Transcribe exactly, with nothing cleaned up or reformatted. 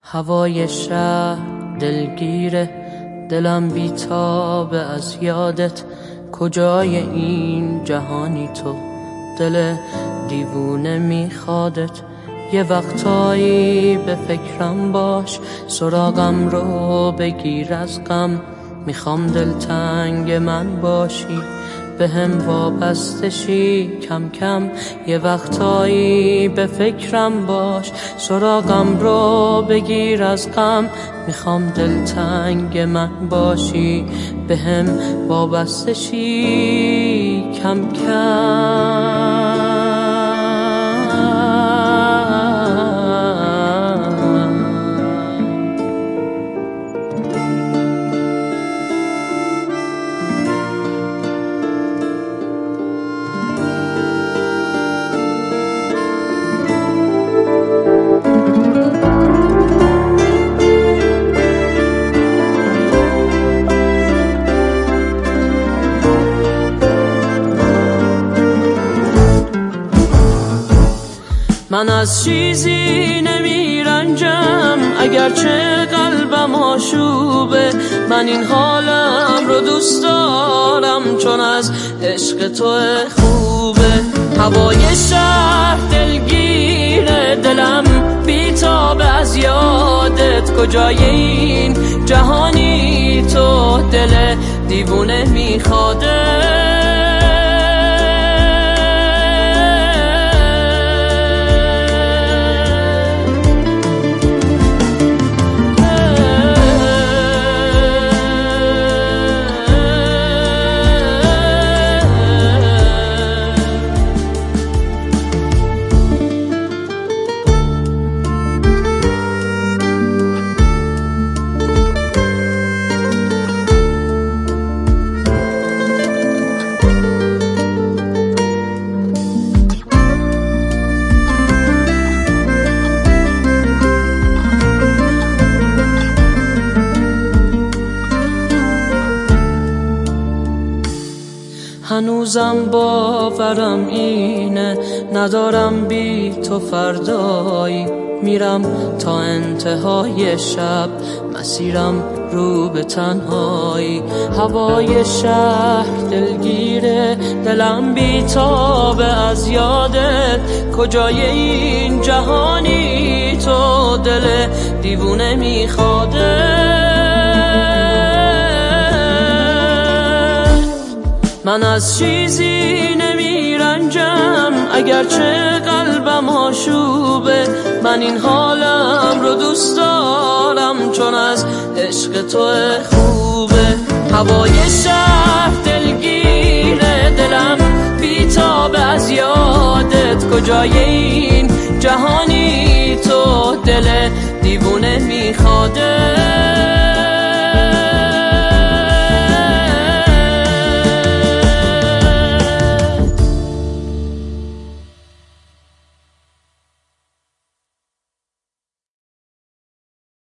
هوای شهر دلگیره، دلم بیتابه از یادت. کجای این جهانی تو، دل دیوونه میخوادت. یه وقتایی به فکرم باش، سراغم رو بگیر از غم. میخوام دلتنگ من باشی، به هم وابسته شی کم کم. یه وقتایی به فکرم باش، سراغم رو بگیر از غم. میخوام دلتنگ من باشی، به هم وابسته شی کم کم. من از چیزی نمیرنجم، اگرچه قلبم آشوبه. من این حالم رو دوست دارم، چون از عشق تو خوبه. هوای شهر دلگیره، دلم بیتابه از یادت. کجای این جهانی تو، دل دیوونه میخواده. هنوزم باورم اینه، ندارم بی تو فردایی. میرم تا انتهای شب، مسیرم رو به تنهایی. هوای شهر دلگیره، دلم بیتابه از یادت. کجای این جهانی تو، دل دیوونه میخواده. من از چیزی نمیرنجم، اگرچه قلبم آشوبه. من این حالم رو دوست دارم، چون از عشق تو خوبه. هوای شهر دلگیره، دلم بیتابه از یادت. کجای این جهانی تو، دل دیوونه